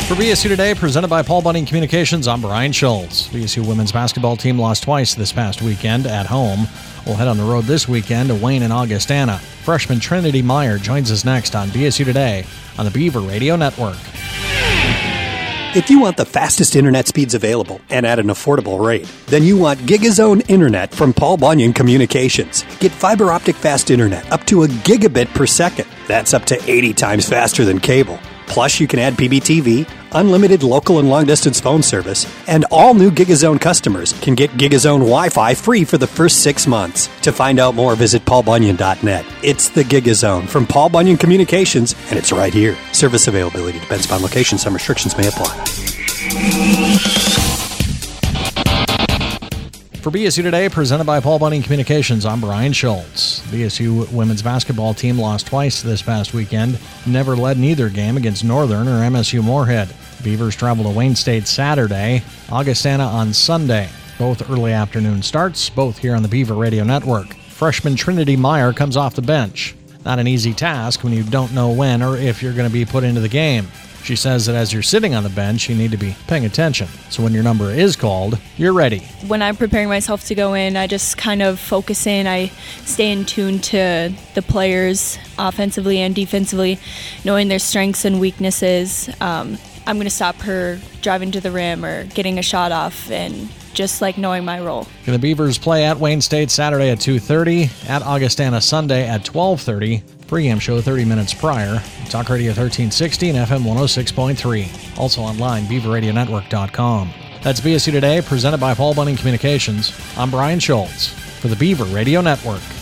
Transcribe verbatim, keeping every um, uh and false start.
For B S U Today, presented by Paul Bunyan Communications, I'm Brian Schultz. B S U women's basketball team lost twice this past weekend at home. We'll head on the road this weekend to Wayne and Augustana. Freshman Trinity Meyer joins us next on B S U Today on the Beaver Radio Network. If you want the fastest internet speeds available and at an affordable rate, then you want GigaZone Internet from Paul Bunyan Communications. Get fiber optic fast internet up to a gigabit per second. That's up to eighty times faster than cable. Plus, you can add P B T V, unlimited local and long-distance phone service, and all new GigaZone customers can get GigaZone Wi-Fi free for the first six months. To find out more, visit paul bunyan dot net. It's the GigaZone from Paul Bunyan Communications, and it's right here. Service availability depends upon location. Some restrictions may apply. For B S U Today, presented by Paul Bunyan Communications, I'm Brian Schultz. The B S U women's basketball team lost twice this past weekend. Never led neither game against Northern or M S U Moorhead. Beavers travel to Wayne State Saturday, Augustana on Sunday. Both early afternoon starts, both here on the Beaver Radio Network. Freshman Trinity Meyer comes off the bench. Not an easy task when you don't know when or if you're going to be put into the game. She says that as you're sitting on the bench, you need to be paying attention. So when your number is called, you're ready. When I'm preparing myself to go in, I just kind of focus in. I stay in tune to the players offensively and defensively, knowing their strengths and weaknesses. Um, I'm going to stop her driving to the rim or getting a shot off, and just like knowing my role. The Beavers play at Wayne State Saturday at two thirty, at Augustana Sunday at twelve thirty. Pre-game show thirty minutes prior. Talk Radio thirteen sixty and F M one oh six point three. Also online, beaver radio network dot com. That's B S U Today, presented by Paul Bunyan Communications. I'm Brian Schultz for the Beaver Radio Network.